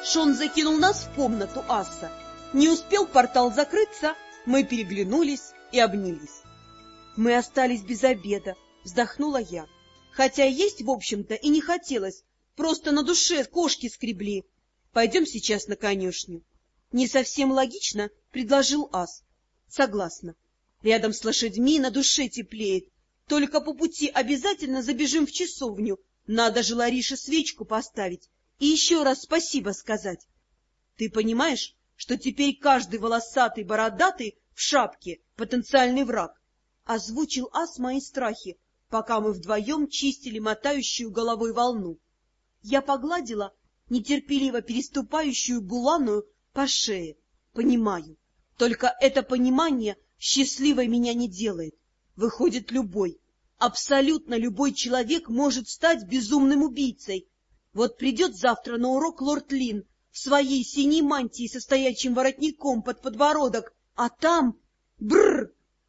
Шон закинул нас в комнату аса. Не успел портал закрыться, мы переглянулись и обнялись. Мы остались без обеда, вздохнула я. Хотя есть, в общем-то, и не хотелось, просто на душе кошки скребли. Пойдем сейчас на конюшню. Не совсем логично, предложил ас. Согласна. Рядом с лошадьми на душе теплеет. Только по пути обязательно забежим в часовню. Надо же Ларише свечку поставить и еще раз спасибо сказать. Ты понимаешь, что теперь каждый волосатый бородатый в шапке — потенциальный враг? Озвучил ас мои страхи, пока мы вдвоем чистили мотающую головой волну. Я погладила нетерпеливо переступающую буланую по шее. Понимаю. Только это понимание счастливой меня не делает. Выходит, любой, абсолютно любой человек может стать безумным убийцей. Вот придет завтра на урок лорд Лин в своей синей мантии со стоячим воротником под подбородок, а там... Бррр!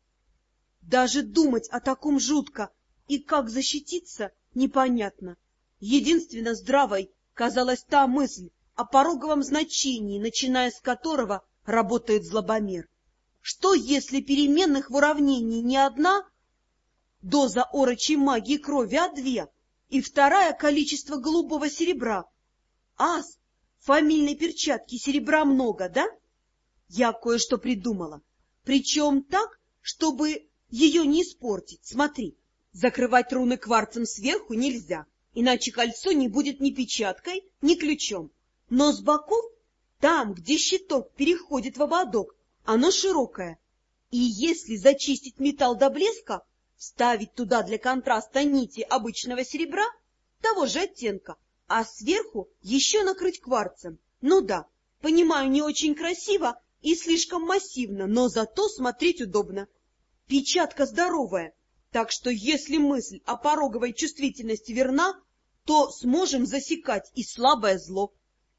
Даже думать о таком жутко, и как защититься, непонятно. Единственно здравой казалась та мысль о пороговом значении, начиная с которого работает злобомер. Что, если переменных в уравнении не одна доза орочей магии крови, а две, и вторая — количество голубого серебра? Ас, в фамильной перчатке серебра много, да? Я кое-что придумала. Причем так, чтобы ее не испортить. Смотри, закрывать руны кварцем сверху нельзя, иначе кольцо не будет ни печаткой, ни ключом. Но с боков, там, где щиток переходит в ободок, оно широкое. И если зачистить металл до блеска, вставить туда для контраста нити обычного серебра, того же оттенка, а сверху еще накрыть кварцем. Ну да, понимаю, не очень красиво и слишком массивно, но зато смотреть удобно. Печатка здоровая, так что если мысль о пороговой чувствительности верна, то сможем засекать и слабое зло.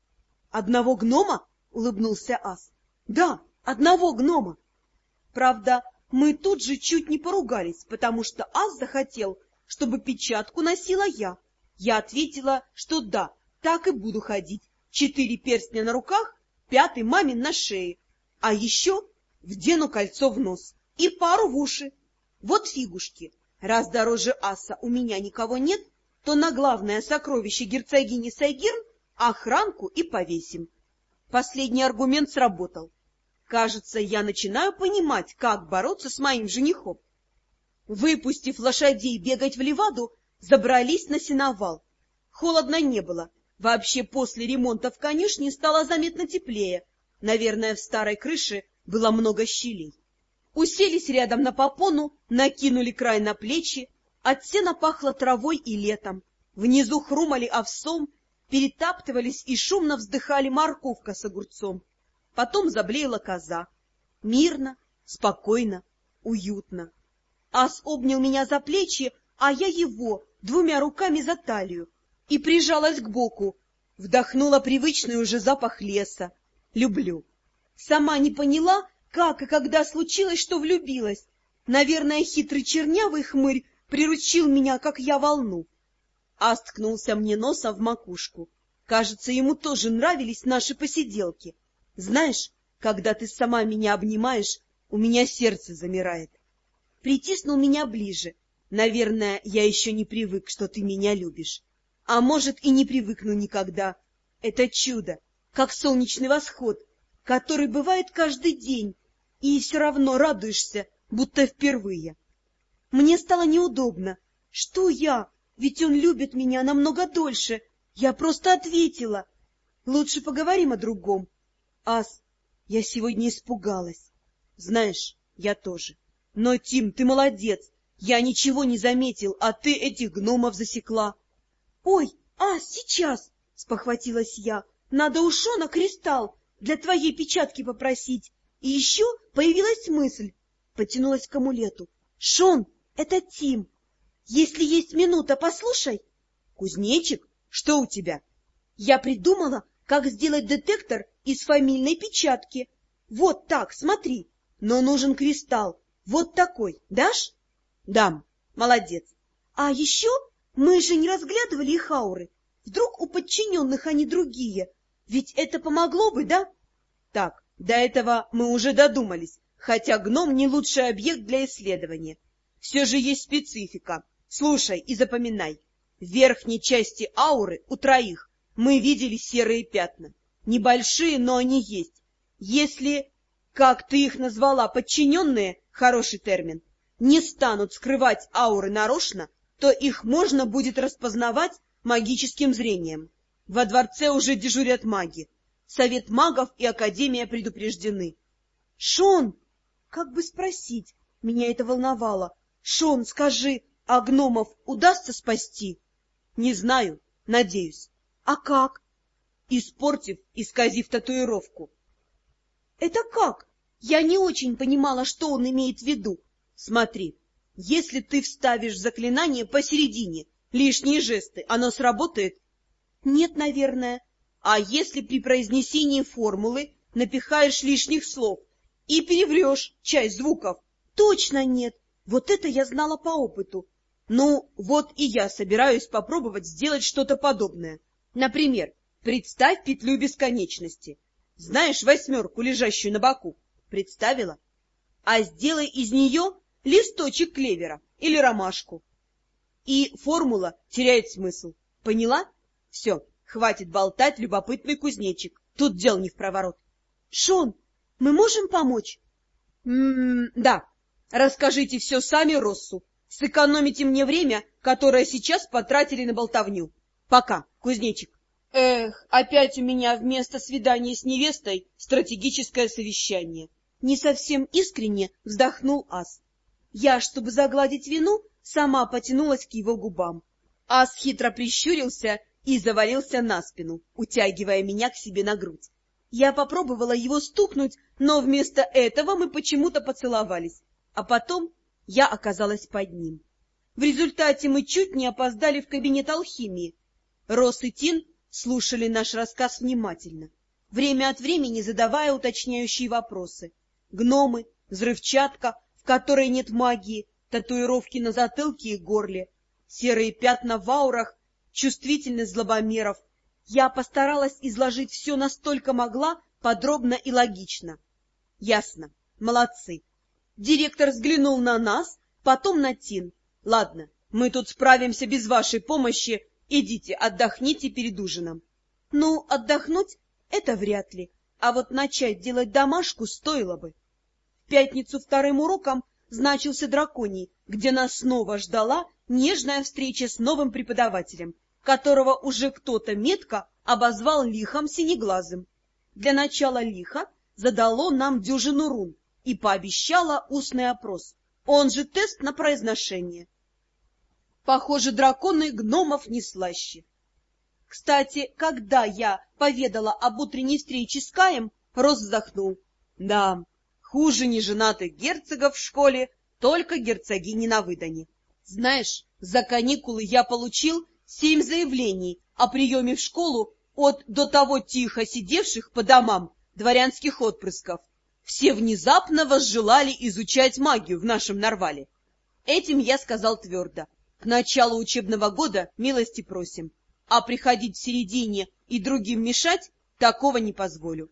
— Одного гнома? — улыбнулся ас. — Да, одного гнома. Правда, мы тут же чуть не поругались, потому что ас захотел, чтобы печатку носила я. Я ответила, что да, так и буду ходить. 4 перстня на руках, 5-й мамин на шее. А еще вдену кольцо в нос и пару в уши. Вот фигушки. Раз дороже аса у меня никого нет, то на главное сокровище герцогини Сайгирн охранку и повесим. Последний аргумент сработал. Кажется, я начинаю понимать, как бороться с моим женихом. Выпустив лошадей бегать в ливаду, забрались на сеновал. Холодно не было. Вообще после ремонта в конюшне стало заметно теплее. Наверное, в старой крыше было много щелей. Уселись рядом на попону, накинули край на плечи. От сена пахло травой и летом. Внизу хрумали овсом, перетаптывались и шумно вздыхали морковка с огурцом. Потом заблеяла коза. Мирно, спокойно, уютно. Ас обнял меня за плечи, а я его 2 руками за талию и прижалась к боку. Вдохнула привычный уже запах леса. Люблю. Сама не поняла, как и когда случилось, что влюбилась. Наверное, хитрый чернявый хмырь приручил меня, как я волну. Ас ткнулся мне носом в макушку. Кажется, ему тоже нравились наши посиделки. Знаешь, когда ты сама меня обнимаешь, у меня сердце замирает. Притиснул меня ближе. Наверное, я еще не привык, что ты меня любишь. А может, и не привыкну никогда. Это чудо, как солнечный восход, который бывает каждый день, и все равно радуешься, будто впервые. Мне стало неудобно. Что я? Ведь он любит меня намного дольше. Я просто ответила. Лучше поговорим о другом. Ас, я сегодня испугалась. Знаешь, я тоже. Но, Тим, ты молодец. Я ничего не заметил, а ты этих гномов засекла. Ой, Ас, сейчас, спохватилась я. Надо у Шона кристалл для твоей печатки попросить. И еще появилась мысль. Потянулась к амулету. Шон, это Тим. Если есть минута, послушай. Кузнечик, что у тебя? Я придумала, как сделать детектор из фамильной печатки. Вот так, смотри. Но нужен кристалл. Вот такой. Дашь? Дам. Молодец. А еще мы же не разглядывали их ауры. Вдруг у подчиненных они другие. Ведь это помогло бы, да? Так, до этого мы уже додумались, хотя гном не лучший объект для исследования. Все же есть специфика. Слушай и запоминай. В верхней части ауры у троих мы видели серые пятна. Небольшие, но они есть. Если, как ты их назвала, подчиненные, хороший термин, не станут скрывать ауры нарочно, то их можно будет распознавать магическим зрением. Во дворце уже дежурят маги. Совет магов и Академия предупреждены. Шон, как бы спросить, меня это волновало. Шон, скажи, а гномов удастся спасти? Не знаю, надеюсь. А как? Испортив, исказив татуировку. Это как? Я не очень понимала, что он имеет в виду. Смотри, если ты вставишь заклинание посередине, лишние жесты, оно сработает? Нет, наверное. А если при произнесении формулы напихаешь лишних слов и переврешь часть звуков? Точно нет. Вот это я знала по опыту. Ну, вот и я собираюсь попробовать сделать что-то подобное. Например, представь петлю бесконечности. Знаешь восьмерку, лежащую на боку? Представила? А сделай из нее листочек клевера или ромашку. И формула теряет смысл. Поняла? Все, хватит болтать, любопытный кузнечик. Тут дел не впроворот. Шон, мы можем помочь? Да. Расскажите все сами Россу. Сэкономите мне время, которое сейчас потратили на болтовню. Пока, кузнечик. Эх, опять у меня вместо свидания с невестой стратегическое совещание. Не совсем искренне вздохнул Ас. Я, чтобы загладить вину, сама потянулась к его губам. Ас хитро прищурился и завалился на спину, утягивая меня к себе на грудь. Я попробовала его стукнуть, но вместо этого мы почему-то поцеловались. А потом я оказалась под ним. В результате мы чуть не опоздали в кабинет алхимии. Росс и Тин слушали наш рассказ внимательно, время от времени задавая уточняющие вопросы. Гномы, взрывчатка, в которой нет магии, татуировки на затылке и горле, серые пятна в аурах, чувствительность злобомеров. Я постаралась изложить все настолько могла, подробно и логично. Ясно, молодцы. Директор взглянул на нас, потом на Тин. Ладно, мы тут справимся без вашей помощи. Идите, отдохните перед ужином. Ну, отдохнуть — это вряд ли, а вот начать делать домашку стоило бы. В пятницу вторым уроком значился драконий, где нас снова ждала нежная встреча с новым преподавателем, которого уже кто-то метко обозвал лихом синеглазым. Для начала лихо задало нам дюжину рун и пообещало устный опрос, он же тест на произношение. Похоже, драконы гномов не слаще. Кстати, когда я поведала об утренней встрече с Каем, Рос вздохнул. Да, хуже неженатых герцогов в школе, только герцогини на выдане. Знаешь, за каникулы я получил 7 заявлений о приеме в школу от до того тихо сидевших по домам дворянских отпрысков. Все внезапно возжелали изучать магию в нашем Нарвале. Этим я сказал твердо. К началу учебного года милости просим, а приходить в середине и другим мешать такого не позволю.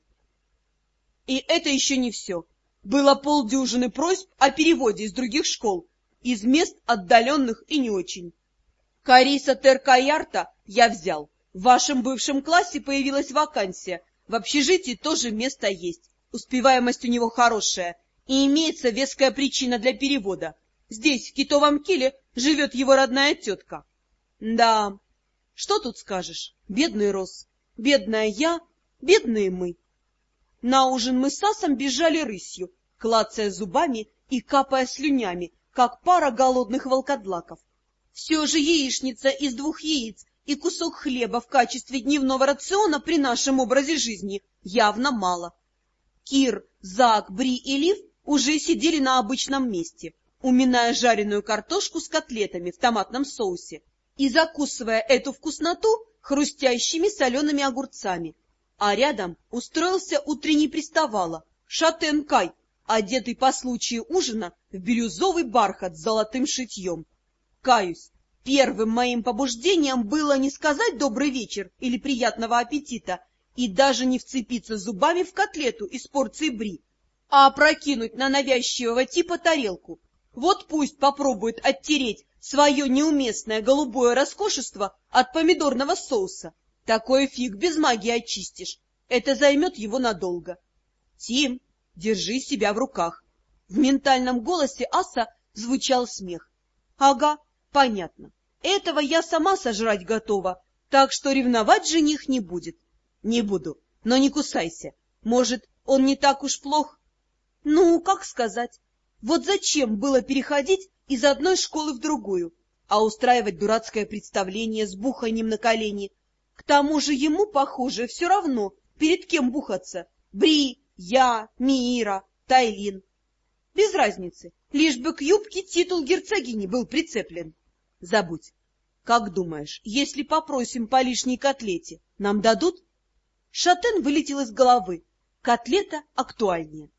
И это еще не все. Было полдюжины просьб о переводе из других школ, из мест отдаленных и не очень. Кариса Теркаярта я взял. В вашем бывшем классе появилась вакансия. В общежитии тоже место есть. Успеваемость у него хорошая, и имеется веская причина для перевода. Здесь, в Китовом Киле, живет его родная тетка. Да, что тут скажешь? Бедный Рос, бедная я, бедные мы. На ужин мы с Асом бежали рысью, клацая зубами и капая слюнями, как пара голодных волкодлаков. Все же яичница из 2 яиц и кусок хлеба в качестве дневного рациона при нашем образе жизни явно мало. Кир, Зак, Бри и Лив уже сидели на обычном месте, уминая жареную картошку с котлетами в томатном соусе и закусывая эту вкусноту хрустящими солеными огурцами. А рядом устроился утренний приставала Шатен Кай, одетый по случаю ужина в бирюзовый бархат с золотым шитьем. Каюсь, первым моим побуждением было не сказать «добрый вечер» или «приятного аппетита» и даже не вцепиться зубами в котлету из порции бри, а опрокинуть на навязчивого типа тарелку. Вот пусть попробует оттереть свое неуместное голубое роскошество от помидорного соуса. Такой фиг без магии очистишь. Это займет его надолго. Тим, держи себя в руках. В ментальном голосе аса звучал смех. Ага, понятно. Этого я сама сожрать готова, так что ревновать жених не будет. Не буду, но не кусайся. Может, он не так уж плох? Ну, как сказать. Вот зачем было переходить из одной школы в другую, а устраивать дурацкое представление с буханием на колени? К тому же ему, похоже, все равно, перед кем бухаться. Бри, я, Миира, Тайлин. Без разницы, лишь бы к юбке титул герцогини был прицеплен. Забудь. Как думаешь, если попросим по лишней котлете, нам дадут? Шатен вылетел из головы. Котлета актуальнее.